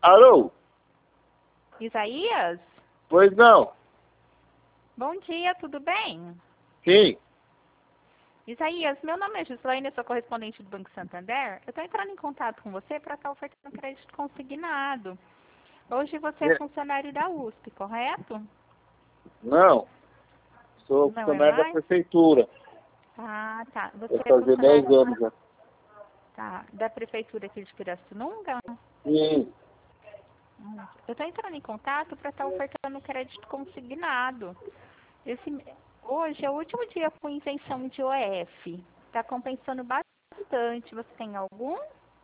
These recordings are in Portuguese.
Alô? Isaías? Pois não? Bom dia, tudo bem? Sim. Isaías, meu nome é Gislaine, eu sou correspondente do Banco Santander. Eu estou entrando em contato com você para estar ofertando crédito consignado. Hoje você é funcionário da USP, correto? Não. Sou Não é funcionário da mais? prefeitura. Ah, tá. Você Vai é fazer 10 funcionário anos já. da prefeitura aqui de Pirassununga? Sim. Eu estou entrando em contato para estar ofertando crédito consignado. Hoje é o último dia com isenção de OF. Está compensando bastante. Você tem algum?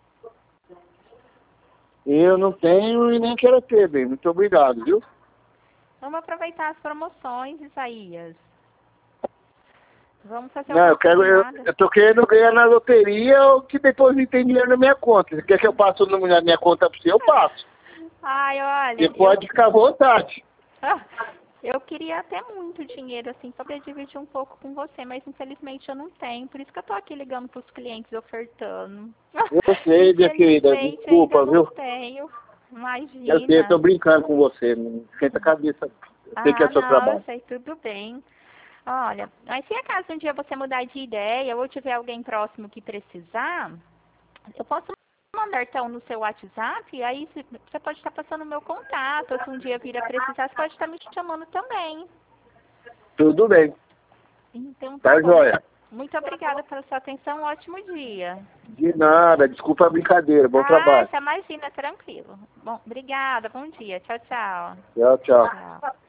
Eu não tenho e nem quero ter, bem. Muito obrigado, viu? Vamos aproveitar as promoções, Isaías. Vamos fazer Não, o eu quero. consignado. Eu tô querendo ganhar na loteria ou que depositem dinheiro na minha conta. Se quer que eu passe o número na minha conta pra você, eu passo. Ai, Você olha, pode ficar à vontade. eu queria até muito dinheiro, assim, só para dividir um pouco com você, mas infelizmente eu não tenho. Por isso que eu tô aqui ligando para os clientes ofertando. Eu sei, minha querida. Infelizmente Desculpa, ainda não viu? tenho. Eu sei, eu tô Imagina. brincando com você. Não esquenta a cabeça. Eu sei que é Ah, seu não, eu trabalho. sei, tudo bem. Olha, mas se acaso um dia você mudar de ideia ou tiver alguém próximo que precisar, eu posso mandar então no seu WhatsApp, e aí você pode estar passando o meu contato, ou se um dia vir a precisar, você pode estar me chamando também. Tudo bem. Então tá Tá, bom. joia? Muito obrigada pela sua atenção, um ótimo dia. De nada. Desculpa a brincadeira. Bom Ah, trabalho. você imagina, tranquilo. Bom, obrigada, bom dia. Tchau, tchau. Tchau, tchau. Tchau.